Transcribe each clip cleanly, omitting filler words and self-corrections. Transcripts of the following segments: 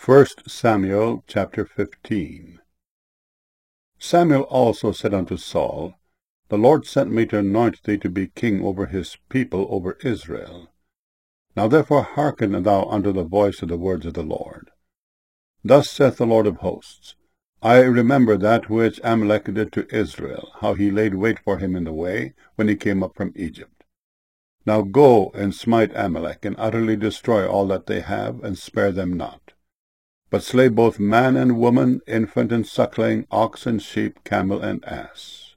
1 Samuel chapter 15. Samuel also said unto Saul, The Lord sent me to anoint thee to be king over his people, over Israel. Now therefore hearken thou unto the voice of the words of the Lord. Thus saith the Lord of hosts, I remember that which Amalek did to Israel, how he laid wait for him in the way, when he came up from Egypt. Now go and smite Amalek, and utterly destroy all that they have, and spare them not. But slay both man and woman, infant and suckling, ox and sheep, camel and ass.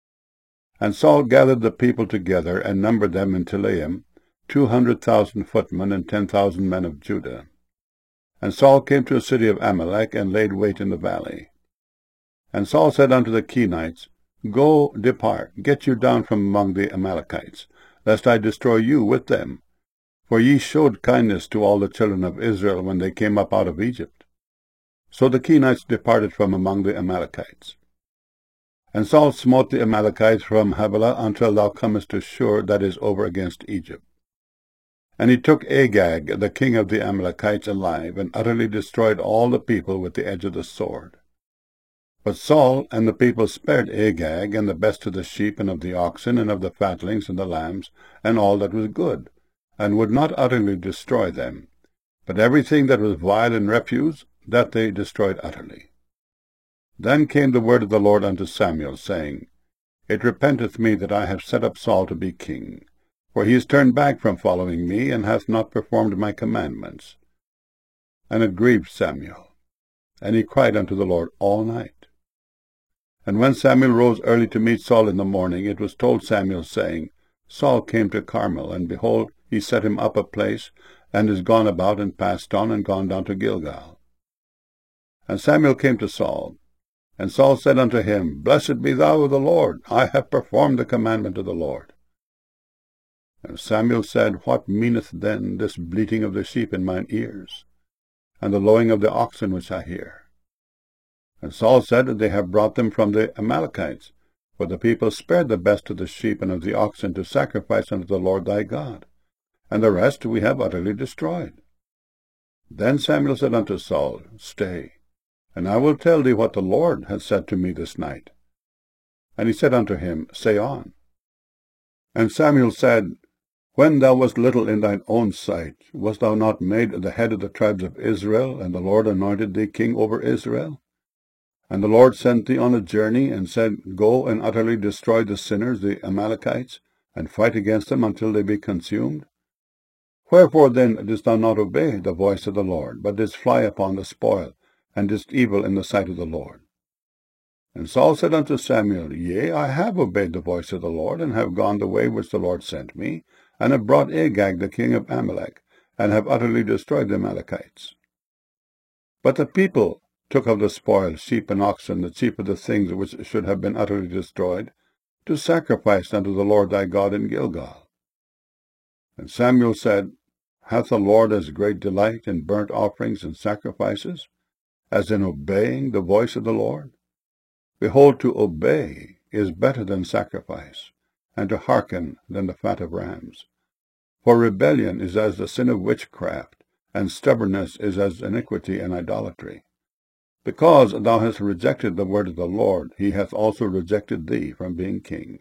And Saul gathered the people together, and numbered them in Telaim, 200,000 footmen, and 10,000 men of Judah. And Saul came to a city of Amalek, and laid wait in the valley. And Saul said unto the Kenites, Go, depart, get you down from among the Amalekites, lest I destroy you with them. For ye showed kindness to all the children of Israel when they came up out of Egypt. So the Kenites departed from among the Amalekites. And Saul smote the Amalekites from Havilah until thou comest to Shur, that is over against Egypt. And he took Agag, the king of the Amalekites, alive, and utterly destroyed all the people with the edge of the sword. But Saul and the people spared Agag, and the best of the sheep, and of the oxen, and of the fatlings, and the lambs, and all that was good, and would not utterly destroy them. But everything that was vile and refuse, that they destroyed utterly. Then came the word of the Lord unto Samuel, saying, It repenteth me that I have set up Saul to be king, for he is turned back from following me, and hath not performed my commandments. And it grieved Samuel, and he cried unto the Lord all night. And when Samuel rose early to meet Saul in the morning, it was told Samuel, saying, Saul came to Carmel, and behold, he set him up a place, and is gone about, and passed on, and gone down to Gilgal. And Samuel came to Saul, and Saul said unto him, Blessed be thou of the Lord, I have performed the commandment of the Lord. And Samuel said, What meaneth then this bleating of the sheep in mine ears, and the lowing of the oxen which I hear? And Saul said, They have brought them from the Amalekites, for the people spared the best of the sheep and of the oxen to sacrifice unto the Lord thy God, and the rest we have utterly destroyed. Then Samuel said unto Saul, Stay, and I will tell thee what the Lord hath said to me this night. And he said unto him, Say on. And Samuel said, When thou wast little in thine own sight, wast thou not made the head of the tribes of Israel, and the Lord anointed thee king over Israel? And the Lord sent thee on a journey, and said, Go and utterly destroy the sinners, the Amalekites, and fight against them until they be consumed? Wherefore then didst thou not obey the voice of the Lord, but didst fly upon the spoil, and didst evil in the sight of the Lord? And Saul said unto Samuel, Yea, I have obeyed the voice of the Lord, and have gone the way which the Lord sent me, and have brought Agag the king of Amalek, and have utterly destroyed the Amalekites. But the people took of the spoil sheep and oxen, the chief of the things which should have been utterly destroyed, to sacrifice unto the Lord thy God in Gilgal. And Samuel said, Hath the Lord as great delight in burnt offerings and sacrifices, as in obeying the voice of the Lord? Behold, to obey is better than sacrifice, and to hearken than the fat of rams. For rebellion is as the sin of witchcraft, and stubbornness is as iniquity and idolatry. Because thou hast rejected the word of the Lord, he hath also rejected thee from being king.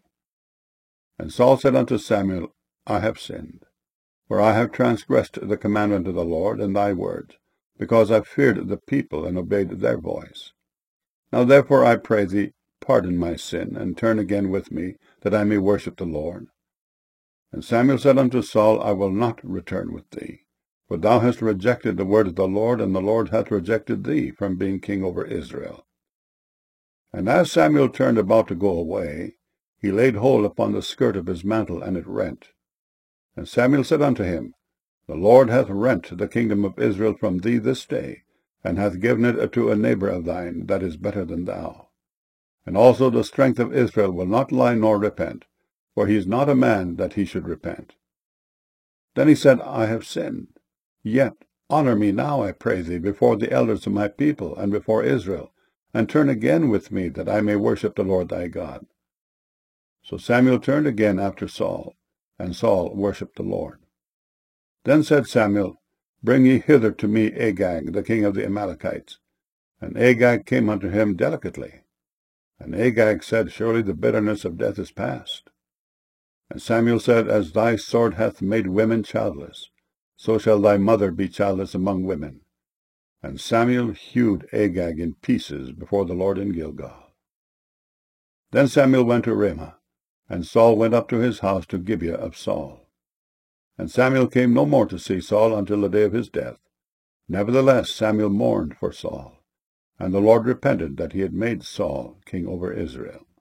And Saul said unto Samuel, I have sinned, for I have transgressed the commandment of the Lord and thy words, because I feared the people and obeyed their voice. Now therefore I pray thee, pardon my sin, and turn again with me, that I may worship the Lord. And Samuel said unto Saul, I will not return with thee, for thou hast rejected the word of the Lord, and the Lord hath rejected thee from being king over Israel. And as Samuel turned about to go away, he laid hold upon the skirt of his mantle, and it rent. And Samuel said unto him, The Lord hath rent the kingdom of Israel from thee this day, and hath given it to a neighbor of thine that is better than thou. And also the strength of Israel will not lie nor repent, for he is not a man that he should repent. Then he said, I have sinned. Yet honor me now, I pray thee, before the elders of my people, and before Israel, and turn again with me, that I may worship the Lord thy God. So Samuel turned again after Saul, and Saul worshipped the Lord. Then said Samuel, Bring ye hither to me Agag, the king of the Amalekites. And Agag came unto him delicately. And Agag said, Surely the bitterness of death is past. And Samuel said, As thy sword hath made women childless, so shall thy mother be childless among women. And Samuel hewed Agag in pieces before the Lord in Gilgal. Then Samuel went to Ramah, and Saul went up to his house to Gibeah of Saul. And Samuel came no more to see Saul until the day of his death. Nevertheless Samuel mourned for Saul, and the Lord repented that he had made Saul king over Israel.